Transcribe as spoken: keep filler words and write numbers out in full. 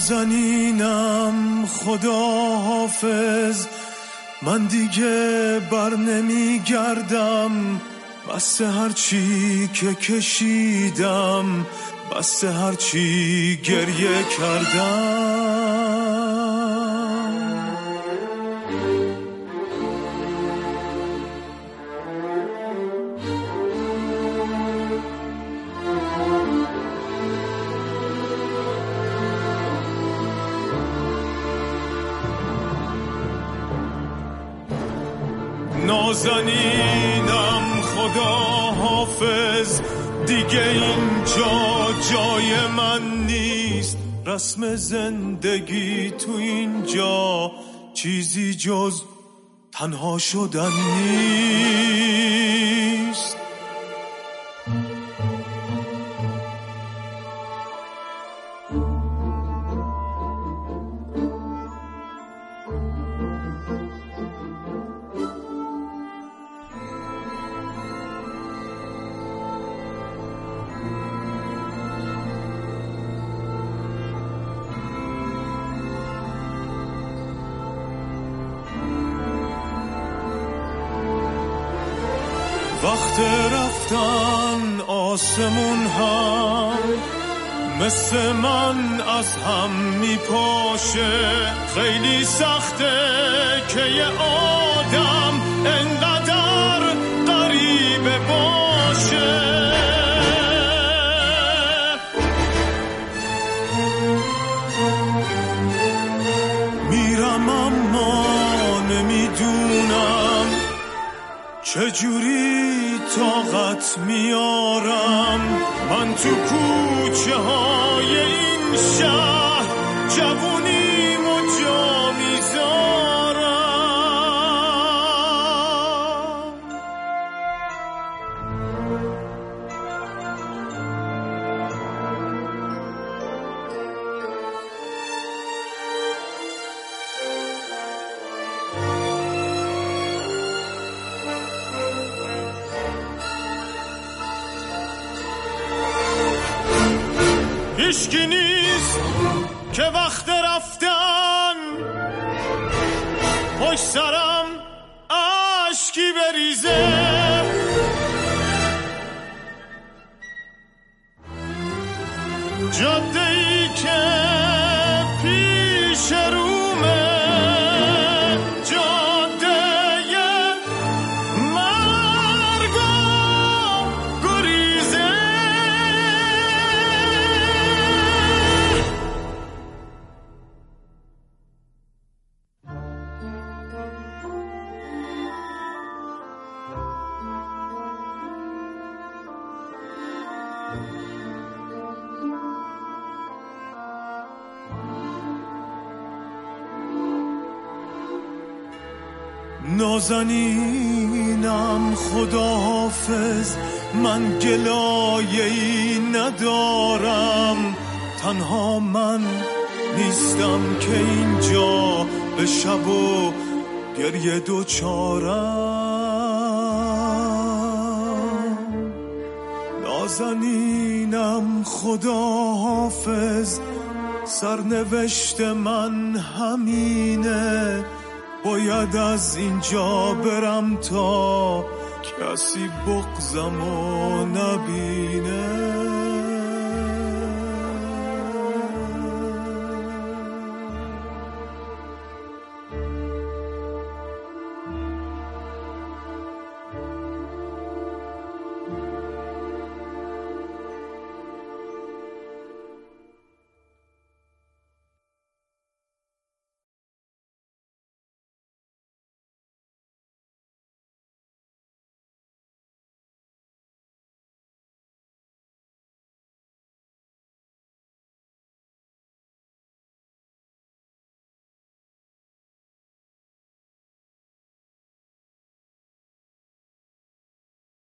نازنینم خدا حافظ، من دیگه بر نمی گردم، بس هرچی که کشیدم، بس هرچی گریه کردم. نازنینم خدا حافظ، دیگه اینجا جای من نیست، رسم زندگی تو اینجا چیزی جز تنها شدن نیست. وقت رفتن آسمون هم مثل من از هم میپاشه، خیلی سخته که یه آدم انقدر غریبه باشه. میرم اما نمیدونم چجوری طاقت میارم، من تو کوچه های این شهر جوونیم و جا میذارم. هیچکی نیست که وقت رفتن پشت سرم اشکی بریزه، جاده ای که پیش رومه، جاده مرگ و گریزه. نازنینم خدا حافظ، من گلایه‌ای ندارم، تنها من نیستم که اینجا به شب و گریه دوچارم. نازنینم خدا حافظ، سرنوشت من همینه، باید از اینجا برم تا کسی بغضمو نبینه.